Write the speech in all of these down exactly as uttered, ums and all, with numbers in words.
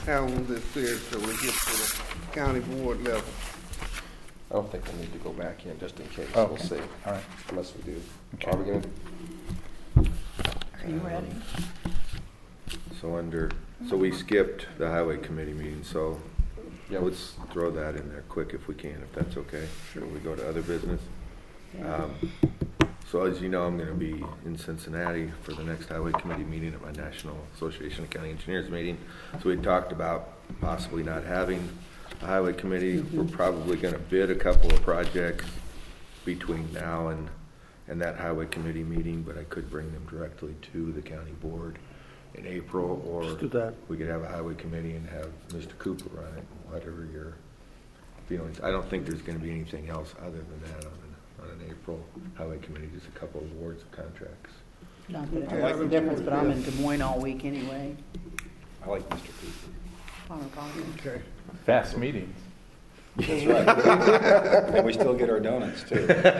handle this here till we get to the county board level? I don't think we need to go back in just in case. Oh, We'll okay. see. All right. Unless we do. Okay. Are we gonna? Are you ready? So under, so we skipped the highway committee meeting, so Yeah. let's throw that in there quick if we can, if that's okay. Sure. We go to other business. Um, so as you know, I'm gonna be in Cincinnati for the next highway committee meeting at my National Association of County Engineers meeting. So we talked about possibly not having a highway committee. Mm-hmm. We're probably gonna bid a couple of projects between now and, and that highway committee meeting, but I could bring them directly to the county board in April, or Let's do that. we could have a highway committee and have Mister Cooper run it, whatever your feelings. I don't think there's gonna be anything else other than that on an, on an April highway committee, just a couple of awards of contracts. Not that it Okay, makes I a would difference, do but I'm this. in Des Moines all week anyway. I like Mister Cooper. Farmer Coffee. Okay. Fast meetings. That's right. And we still get our donuts too.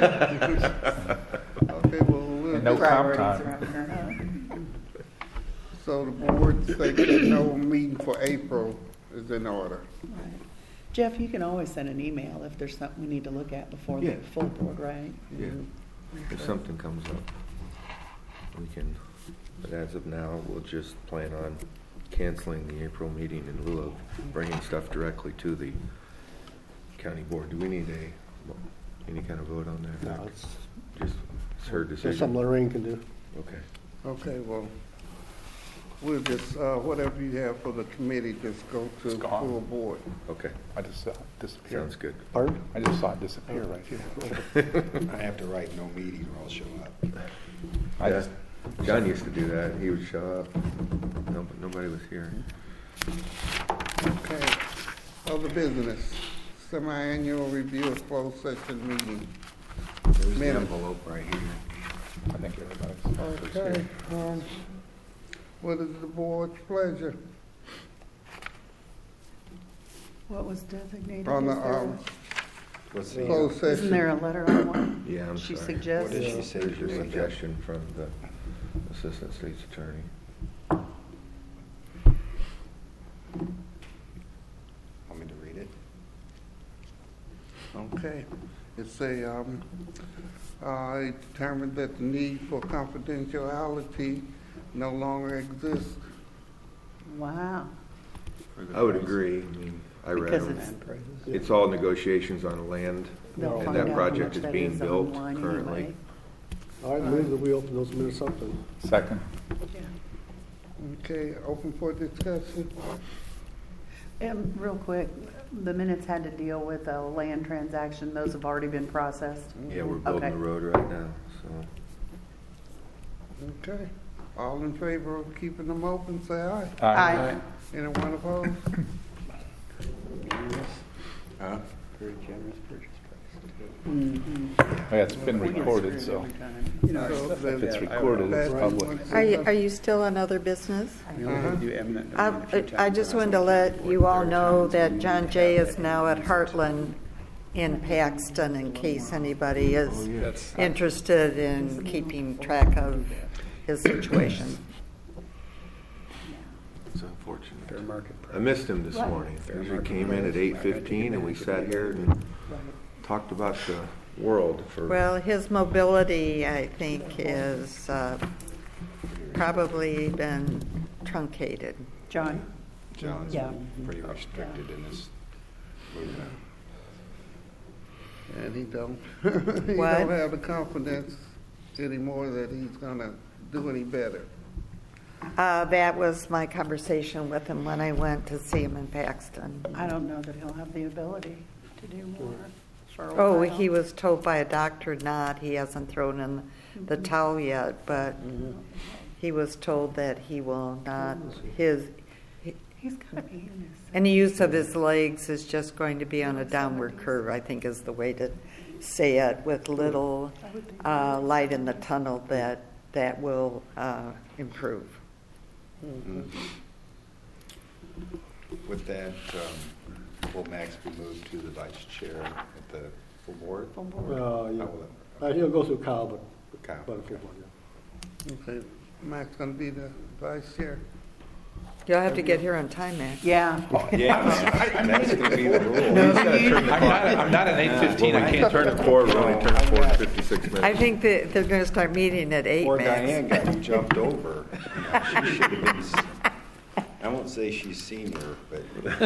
Okay, well, we'll And no do- comp Priorities time. around here. so the board thinks that no meeting for April is in order. Right. Jeff, you can always send an email if there's something we need to look at before the Yeah. full board, right? Yeah, if something comes up, we can, but as of now, we'll just plan on canceling the April meeting in lieu of bringing stuff directly to the county board. Do we need a, any kind of vote on that? No, it's, Just, it's her there's something decision? Lorraine can do. Okay. Okay, well, we'll just, uh, whatever you have for the committee, just go to It's gone. full board. Okay, I just saw it disappear. sounds good. Pardon? I just saw it disappear right here. I have to write no meeting or I'll show up. I Yeah. just, John used to do that. He would show up. No, but nobody was here. Okay, other business, semi-annual review of closed session meeting. There's the Minute. envelope right here. I think everybody's. Okay, um, what is the board's pleasure? What was designated? On the, Is there um, What's a- the, closed session. Isn't there a letter on one? Yeah, I'm She sorry. suggests. What did she say? There's your suggestion from the Assistant State's Attorney. want me to read it? Okay, it's a, um, I determined that the need for confidentiality no longer exists. Wow. I would agree. I mean, I read Because them. it's, It's all negotiations on land, they'll and find that out how project much is that being is built online currently. anyway. All right, move that we open those minutes up then. Second. Yeah. Okay, open for discussion. And real quick, the minutes had to deal with a land transaction. Those have already been processed. Yeah, we're building Okay. the road right now, so. Okay, all in favor of keeping them open, say aye. Aye. Anyone opposed? Huh? Very generous purchase price. Mhm. Oh, yeah, it's been We get recorded, screwed so every time. You know, So stuff then- like if it's that, I recorded, would- it's Pat, public. want to say Are you, something? are you still on other business? You know, they do eminent I, domain a few I times just when wanted to I was let on the you board. all There are know times that when John you Jay have is that now at concert. Heartland in Paxton, in case anybody is That's- interested in keeping track of his situation. It's unfortunate. Fair market price. I missed him this Right. morning. Fair Usually market came in price. at eight fifteen and we sat here and talked about the world for. Well, his mobility, I think, is uh, probably been truncated. John? John's Yeah. pretty restricted in his movement. And he don't, he What? don't have the confidence anymore that he's gonna do any better. Uh, That was my conversation with him when I went to see him in Paxton. I don't know that he'll have the ability to do more for a Oh, while. he was told by a doctor not. He hasn't thrown in the towel yet, but he was told that he will not. His He's got to be in his. any use of his legs is just going to be on a downward curve, I think is the way to say it, with little uh, light in the tunnel that that will uh, improve. With that, um, will Max be moved to the vice chair at the full board? Full board. How Uh, yeah. will it- Uh, he'll go through Kyle, but, Kyle, but, okay. yeah. Okay, Matt's gonna be the vice chair. You'll have to get here on time, Mac. Yeah. Yeah, that's gonna be the rule. No, I'm you- not, I'm not an eight fifteen, I can't turn Turn it to four, we only turn to four in fifty-six minutes. I think that they're gonna start meeting at eight, Poor Diane Max. got jumped over. You know, She should have been, s- I won't say she's senior, but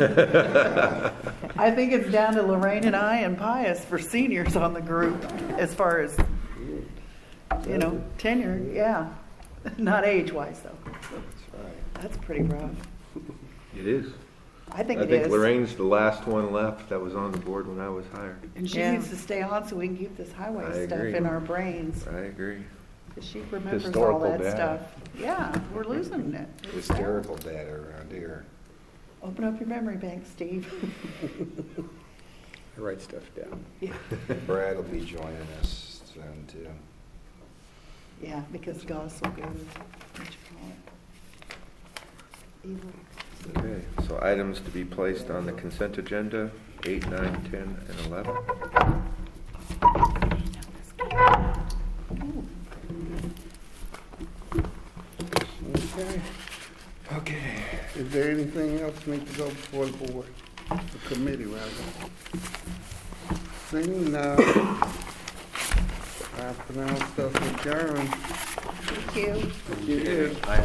I think it's down to Lorraine and I and Pius for seniors on the group as far as, you know, tenure, yeah. Not age-wise, though. that's right. That's pretty rough. It is. I think I it think is. Lorraine's the last one left that was on the board when I was hired. And she Yeah. needs to stay on so we can keep this I highway stuff agree. in our brains. I agree. 'Cause she remembers all Historical that data. stuff. Yeah, we're losing it. It's sad. Hysterical data around here. Open up your memory bank, Steve. I write stuff down. Yeah, Brad will be joining us soon too. yeah, because Gus will go, what you call it? Evil. Okay, so items to be placed on the consent agenda, eight, nine, ten, and eleven. Okay. Okay. Is there anything else need to go before the board, the committee rather? Seeing none, I pronounce us adjourned. Thank you. Yes.